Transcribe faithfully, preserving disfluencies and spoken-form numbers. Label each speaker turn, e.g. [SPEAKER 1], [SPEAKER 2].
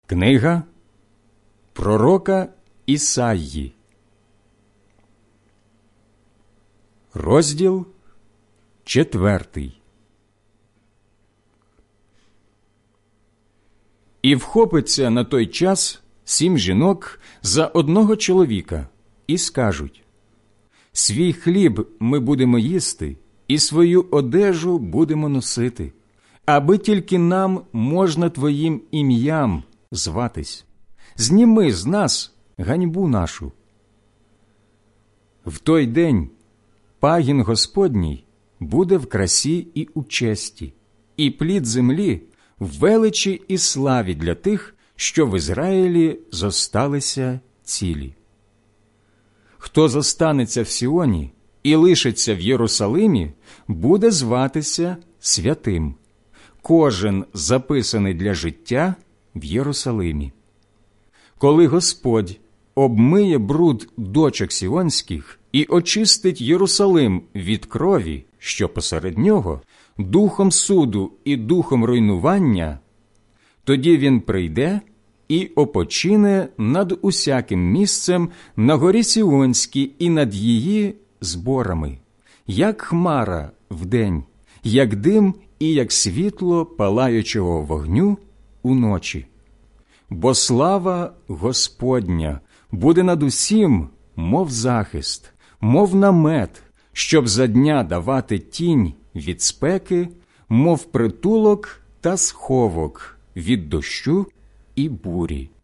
[SPEAKER 1] Книга пророка Ісаї, розділ четвертий. І вхопиться на той час сім жінок за одного чоловіка і скажуть: свій хліб ми будемо їсти, і свою одежу будемо носити, аби тільки нам можна твоїм ім'ям зватись. Зніми з нас ганьбу нашу. В той день пагін Господній буде в красі і у честі, і плід землі в величі і славі для тих, що в Ізраїлі зосталися цілі. Хто зостанеться в Сіоні і лишиться в Єрусалимі, буде зватися святим, кожен записаний для життя в Єрусалимі. Коли Господь обмиє бруд дочок сіонських і очистить Єрусалим від крові, що посеред нього, духом суду і духом руйнування, тоді він прийде і опочине над усяким місцем на горі Сіонській і над її зборами, як хмара вдень, як дим і як світло палаючого вогню уночі. Бо слава Господня буде над усім, мов захист, мов намет, щоб за дня давати тінь від спеки, мов притулок та сховок від дощу і бурі.